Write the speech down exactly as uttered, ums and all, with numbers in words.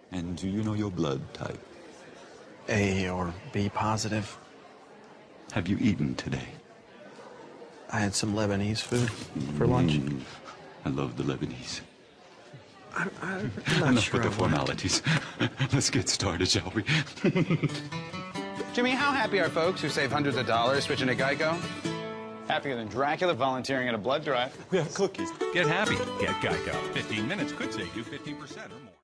And do you know your blood type? A or B positive. Have you eaten today? I had some Lebanese food for lunch. Mm, I love the Lebanese. I, I, I'm not Enough sure with the I want formalities. Let's get started, shall we? Jimmy, how happy are folks who save hundreds of dollars switching to Geico? Happier than Dracula volunteering at a blood drive. We have cookies. Get happy. Get Geico. fifteen minutes could save you fifteen percent or more.